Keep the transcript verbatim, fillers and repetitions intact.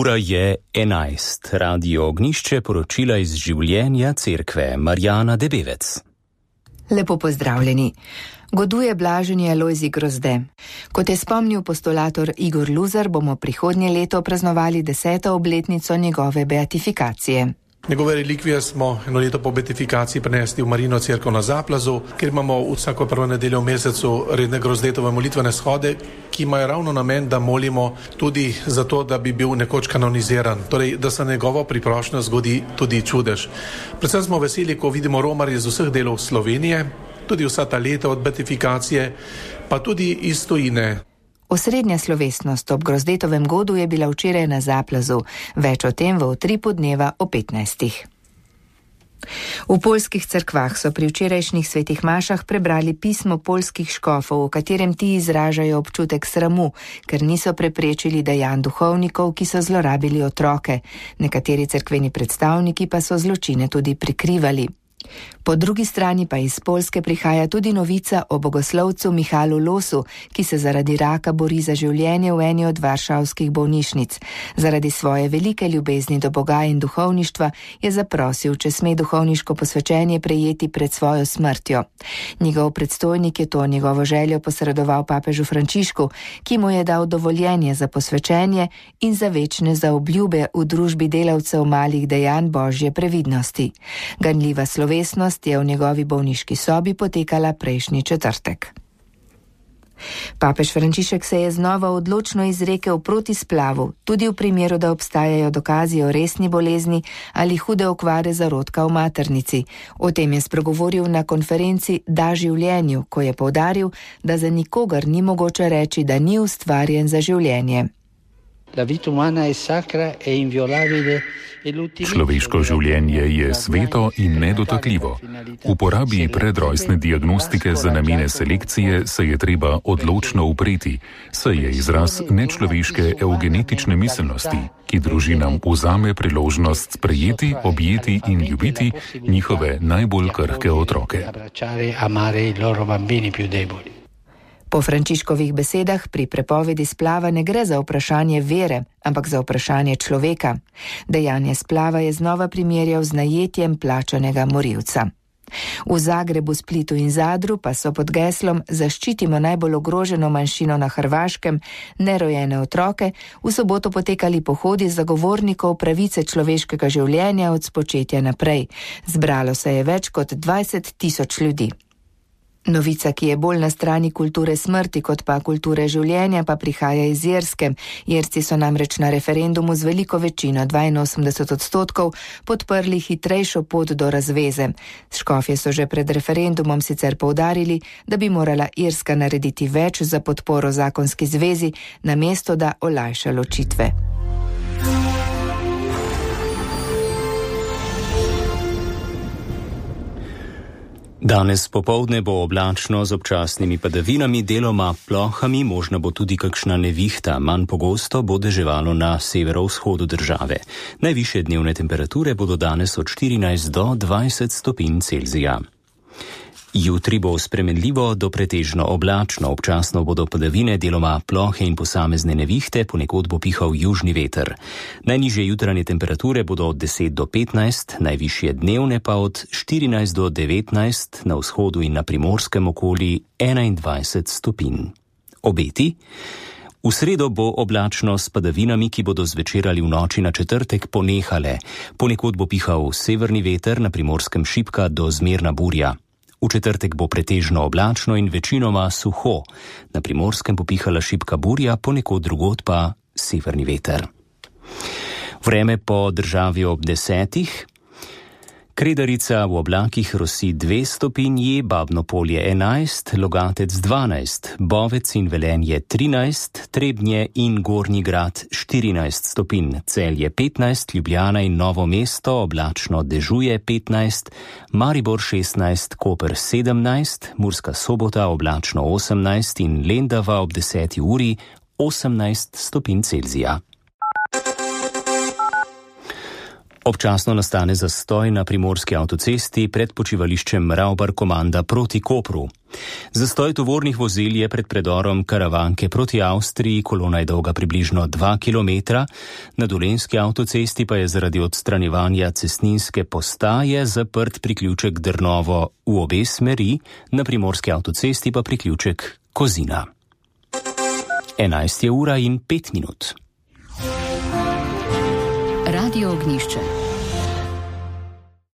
Ura je enajst. Radio Ognjišče, poročila iz življenja cerkve. Marjana Debevec. Lepo pozdravljeni. Goduje blaženje Lojzi Grozde. Kot je spomnil postulator Igor Luzar, bomo prihodnje leto praznovali deseto obletnico njegove beatifikacije. Njegove relikvije smo eno leto po beatifikaciji prenesli v Marijino cerkev na Zaplazu, kjer imamo vsako prvo nedeljo v mesecu redne Grozdetove molitvene shode, ki imajo ravno namen, da molimo tudi za to, da bi bil nekoč kanoniziran, torej da se njegovo priprošnjo zgodi tudi čudež. Predvsem smo veseli, ko vidimo romarje iz vseh delov Slovenije, tudi vsa ta leta od beatifikacije, pa tudi iz tujine. Osrednja slovesnost ob Grozdetovem godu je bila včeraj na Zaplazu, več o tem v utripu dneva o petnajstih. V poljskih cerkvah so pri včerajšnjih svetih mašah prebrali pismo poljskih škofov, v katerem ti izražajo občutek sramu, ker niso preprečili dejanj duhovnikov, ki so zlorabili otroke. Nekateri cerkveni predstavniki pa so zločine tudi prikrivali. Po drugi strani pa iz Poljske prihaja tudi novica o bogoslovcu Mihalu Losu, ki se zaradi raka bori za življenje v eni od varšavskih bolnišnic. Zaradi svoje velike ljubezni do Boga in duhovništva je zaprosil, če sme duhovniško posvečenje prejeti pred svojo smrtjo. Njegov predstojnik je to njegovo željo posredoval papežu Frančišku, ki mu je dal dovoljenje za posvečenje in za večne zaobljube v družbi delavcev malih dejanj Božje previdnosti. Ganljiva slovesnost je v njegovi bolniški sobi potekala prejšnji četrtek. Papež Frančišek se je znova odločno izrekel proti splavu, tudi v primeru, da obstajajo dokazi o resni bolezni ali hude okvare zarodka v maternici. O tem je spregovoril na konferenci Da življenju, ko je poudaril, da za nikogar ni mogoče reči, da ni ustvarjen za življenje. Človeško življenje je sveto in nedotakljivo. V uporabi predrojstne diagnostike za namene selekcije se je treba odločno upreti, saj je izraz nečloveške eugenetične miselnosti, ki družinam vzame priložnost sprejeti, objeti in ljubiti njihove najbolj krhke otroke. Po Frančiškovih besedah pri prepovedi splava ne gre za vprašanje vere, ampak za vprašanje človeka. Dejanje splava je znova primerjal z najetjem plačanega morilca. V Zagrebu, Splitu in Zadru pa so pod geslom Zaščitimo najbolj ogroženo manjšino na Hrvaškem, nerojene otroke, v soboto potekali pohodi zagovornikov pravice človeškega življenja od spočetja naprej. Zbralo se je več kot dvajset tisoč ljudi. Novica, ki je bolj na strani kulture smrti kot pa kulture življenja, pa prihaja iz Irske. Irci so namreč na referendumu z veliko večino, dvainosemdeset odstotkov, podprli hitrejšo pot do razveze. Škofje so že pred referendumom sicer poudarili, da bi morala Irska narediti več za podporo zakonski zvezi, namesto da olajša ločitve. Danes popoldne bo oblačno z občasnimi padavinami, deloma plohami, možna bo tudi kakšna nevihta, manj pogosto bo deževalo na severovzhodu države. Najvišje dnevne temperature bodo danes od štirinajst do dvajset stopinj Celzija. Jutri bo spremenljivo do pretežno oblačno, občasno bodo padavine, deloma plohe in posamezne nevihte, ponekod bo pihal južni veter. Najnižje jutranje temperature bodo od deset do petnajst, najvišje dnevne pa od štirinajst do devetnajst, na vzhodu in na primorskem okoli enaindvajset stopinj. Obeti? V sredo bo oblačno s padavinami, ki bodo zvečer ali v noči na četrtek ponehale. Ponekod bo pihal severni veter, na primorskem šibka do zmerna burja. V četrtek bo pretežno oblačno in večinoma suho. Na primorskem bo pihala šibka burja, ponekod drugod pa severni veter. Vreme po državi ob desetih. Kredarica v oblakih rosi dve stopinji, Babno Polje enajst, Logatec dvanajst, Bovec in Velenje trinajst, Trebnje in Gornji Grad štirinajst stopinj, Celje petnajst, Ljubljana in Novo mesto oblačno dežuje petnajst, Maribor šestnajst, Koper sedemnajst, Murska Sobota oblačno osemnajst in Lendava ob deseti uri osemnajst stopinj Celzija. Občasno nastane zastoj na primorski avtocesti pred počivališčem Ravbar Komanda proti Kopru. Zastoj tovornih vozil je pred predorom Karavanke proti Avstriji, kolona je dolga približno dva kilometra, na Dolenjski avtocesti pa je zaradi odstranjevanja cestninske postaje zaprt priključek Drnovo v obe smeri, na Primorski avtocesti pa priključek Kozina. enajst je ura in pet minut. Radio Ognjišče.